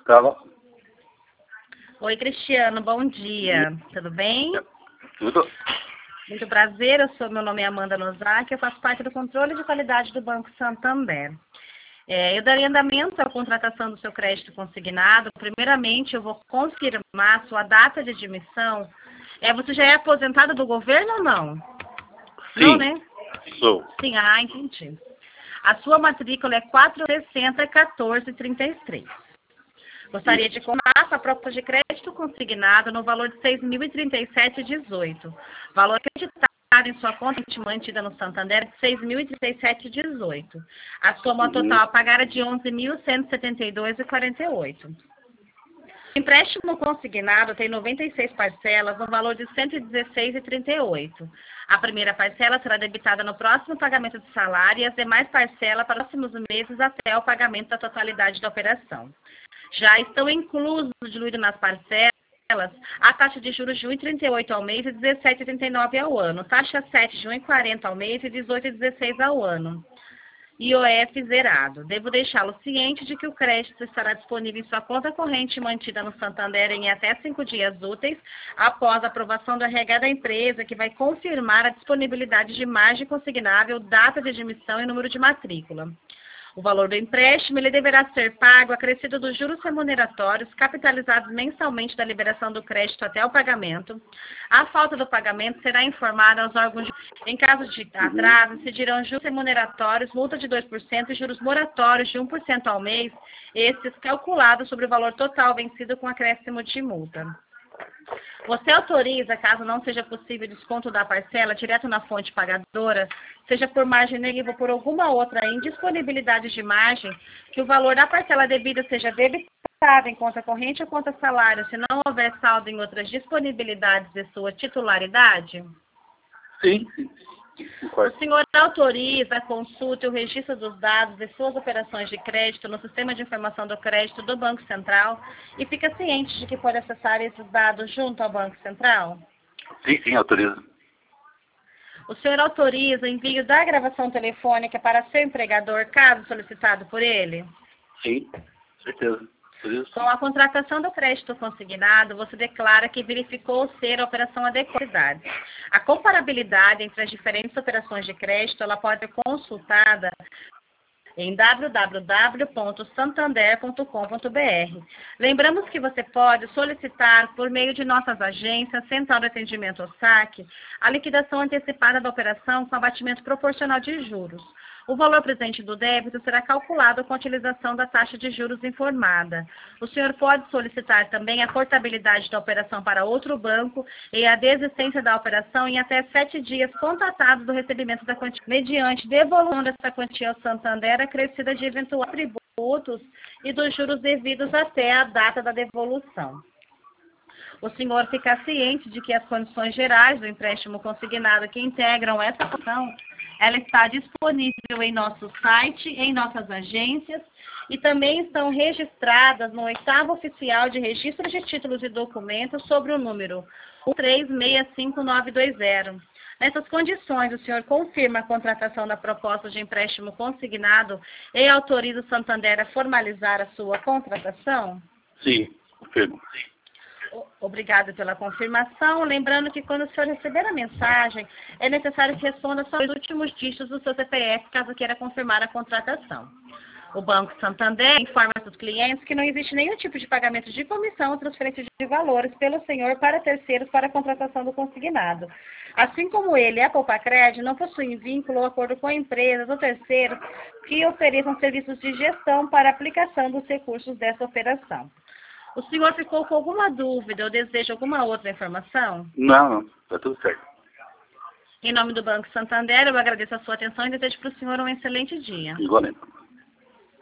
Tava. Oi, Cristiano, bom dia. Tudo bem? Tudo. Muito prazer, meu nome é Amanda Nozaki, eu faço parte do controle de qualidade do Banco Santander. Eu daria andamento à contratação do seu crédito consignado. Primeiramente, eu vou confirmar sua data de admissão. Você já é aposentado do governo ou não? Sim, não, né? sou. Sim, entendi. A sua matrícula é 460-1433. Gostaria de contar a proposta de crédito consignado no valor de R$ 6.037,18. Valor acreditado em sua conta mantida no Santander é de R$ 6.037,18. A soma total a pagar é de R$ 11.172,48. O empréstimo consignado tem 96 parcelas no valor de R$ 116,38. A primeira parcela será debitada no próximo pagamento de salário e as demais parcelas para os próximos meses até o pagamento da totalidade da operação. Já estão inclusos, diluídos nas parcelas, a taxa de juros de R$ 1,38 ao mês e R$ 17,39 ao ano, taxa 7 de R$ 1,40 ao mês e R$ 18,16 ao ano. IOF zerado. Devo deixá-lo ciente de que o crédito estará disponível em sua conta corrente mantida no Santander em até 5 dias úteis após a aprovação do RH da empresa, que vai confirmar a disponibilidade de margem consignável, data de admissão e número de matrícula. O valor do empréstimo ele deverá ser pago acrescido dos juros remuneratórios capitalizados mensalmente da liberação do crédito até o pagamento. A falta do pagamento será informada aos órgãos. Em caso de atraso, incidirão juros remuneratórios, multa de 2% e juros moratórios de 1% ao mês, esses calculados sobre o valor total vencido com acréscimo de multa. Você autoriza, caso não seja possível desconto da parcela direto na fonte pagadora, seja por margem negativa ou por alguma outra indisponibilidade de margem, que o valor da parcela devida seja debitado em conta corrente ou conta salário, se não houver saldo em outras disponibilidades de sua titularidade? Sim. O senhor autoriza a consulta e o registro dos dados de suas operações de crédito no Sistema de Informação do Crédito do Banco Central e fica ciente de que pode acessar esses dados junto ao Banco Central? Sim, autorizo. O senhor autoriza o envio da gravação telefônica para seu empregador, caso solicitado por ele? Sim, certeza. Autorizo. Com a contratação do crédito consignado, você declara que verificou ser a operação adequada. A comparabilidade entre as diferentes operações de crédito, ela pode ser consultada em www.santander.com.br. Lembramos que você pode solicitar, por meio de nossas agências, Central de Atendimento ou SAC, a liquidação antecipada da operação com abatimento proporcional de juros. O valor presente do débito será calculado com a utilização da taxa de juros informada. O senhor pode solicitar também a portabilidade da operação para outro banco e a desistência da operação em até 7 dias contatados do recebimento da quantia, mediante devolução dessa quantia ao Santander acrescida de eventuais tributos e dos juros devidos até a data da devolução. O senhor fica ciente de que as condições gerais do empréstimo consignado que integram essa opção, ela está disponível em nosso site, em nossas agências e também estão registradas no 8º Oficial de Registro de Títulos e Documentos sobre o número 1365920. Nessas condições, o senhor confirma a contratação da proposta de empréstimo consignado e autoriza o Santander a formalizar a sua contratação? Sim, confirmo. Obrigada pela confirmação. Lembrando que quando o senhor receber a mensagem, é necessário que responda só os últimos dígitos do seu CPF, caso queira confirmar a contratação. O Banco Santander informa aos clientes que não existe nenhum tipo de pagamento de comissão ou transferência de valores pelo senhor para terceiros para a contratação do consignado. Assim como ele e a Poupacred não possuem vínculo ou acordo com empresas ou terceiros que ofereçam serviços de gestão para a aplicação dos recursos dessa operação. O senhor ficou com alguma dúvida ou deseja alguma outra informação? Não, está tudo certo. Em nome do Banco Santander, eu agradeço a sua atenção e desejo para o senhor um excelente dia. Igualmente.